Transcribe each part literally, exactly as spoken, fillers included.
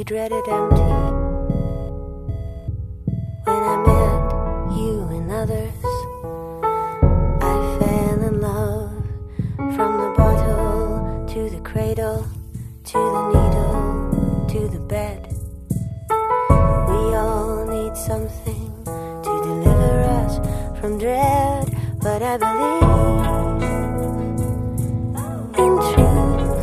dreaded empty. When I met you and others, I fell in love. From the bottle to the cradle, to the needle, to the bed. We all need something to deliver us from dread. But I believe in truth.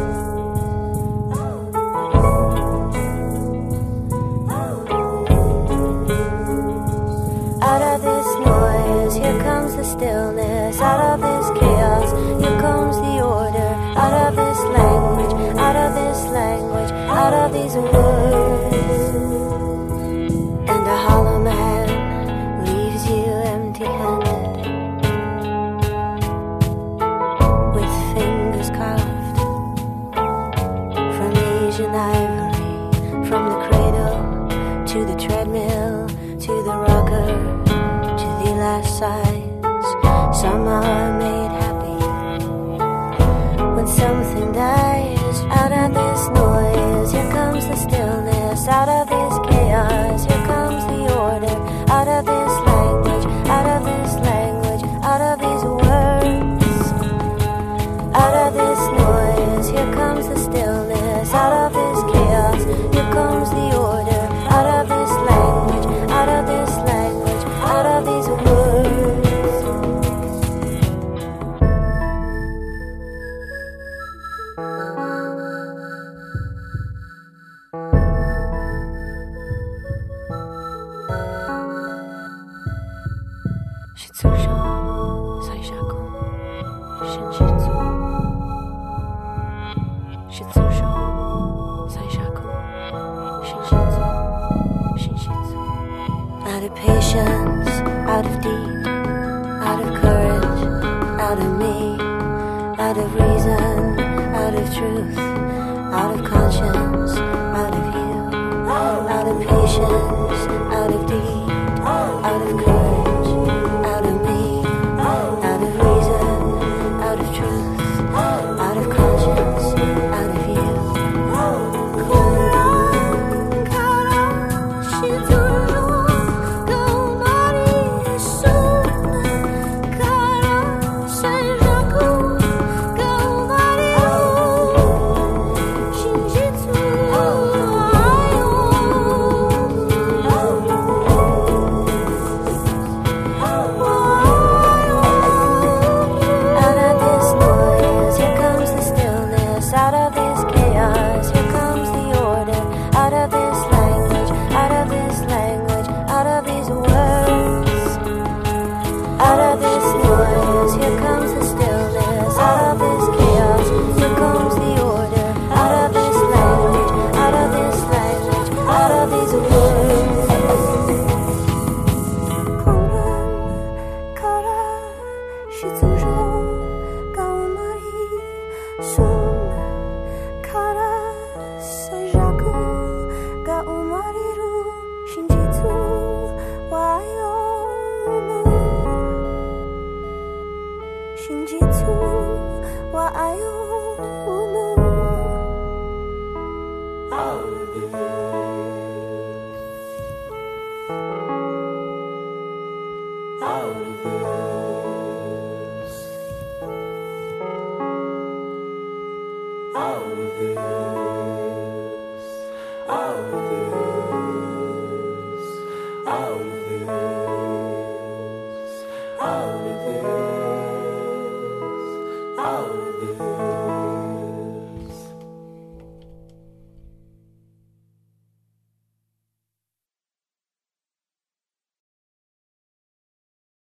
Out of this noise, here comes the stillness. Out of this chaos, here comes the order. Out of this language, out of this language, out of these words. And a hollow man leaves you empty-handed, with fingers carved from Asian ivory, from the cradle to the treadmill, to the rocker, to the last sighs. Some are made happy when something dies. Out of this noise, here comes the stillness. Out of this chaos, here comes the order. Out of this language, out of this language, out of these words. Out of this noise, here comes the stillness. Out of this chaos, here comes the order. Out of this language, out of this language, out of these words. Out of patience, out of deed, out of courage, out of me, out of reason, out of truth, out of conscience, out of you. Out of patience, out of deed, out of courage, out of me, out of reason, out of truth, out of conscience, out of you. Out of it.